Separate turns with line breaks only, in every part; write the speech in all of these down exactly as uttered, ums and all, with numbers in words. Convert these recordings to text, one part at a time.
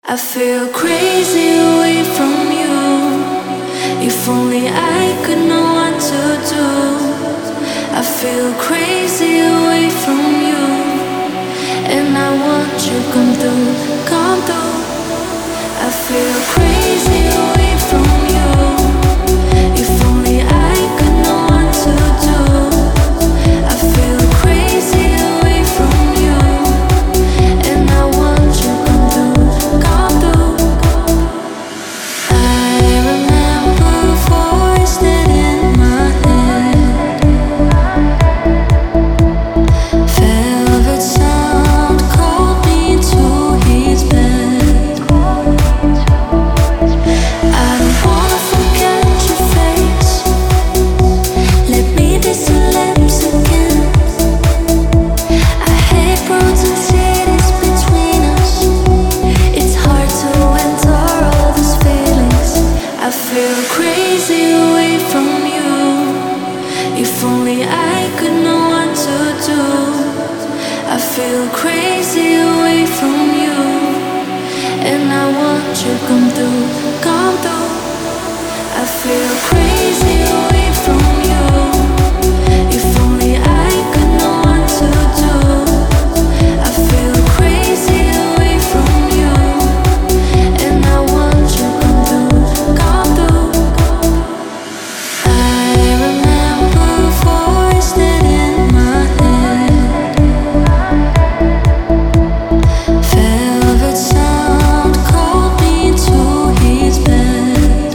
I feel crazy away from you. If only I could know what to do. I feel crazy away from you, and I want you come through, come through. I feel crazy away from you. If only I could know what to do. I feel crazy away from you, and I want you come through, come through. I remember a voice that in my head, velvet sound called me to his bed. I don't wanna forget your face. Let me be celebs again. I hate roads and cities between us. It's hard to enter all these feelings. I feel crazy away from you. If only I could know what to do. I feel crazy away from you, and I want you come through, come through. I feel crazy away from you. If only I could know what to do. I feel crazy away from you, and I want you come through, come through. I remember a voice that in my head, velvet sound called me to his bed.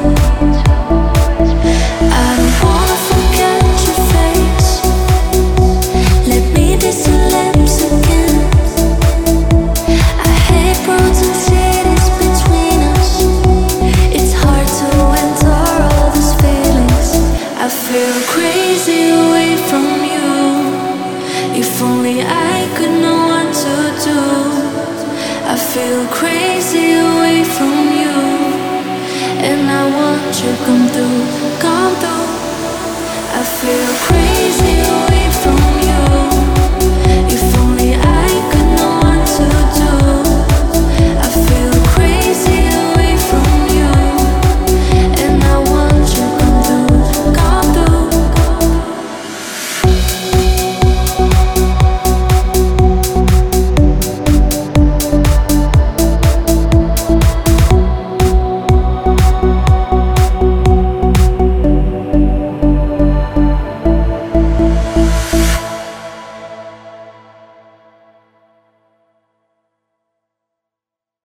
I don't wanna forget your face. Let me be celebs again. I hate roads and cities between us. It's hard to enter all these feelings. I feel crazy away from you. If only I could know what to do. I feel crazy away from you, and I want you come through, come through. I feel crazy away from you.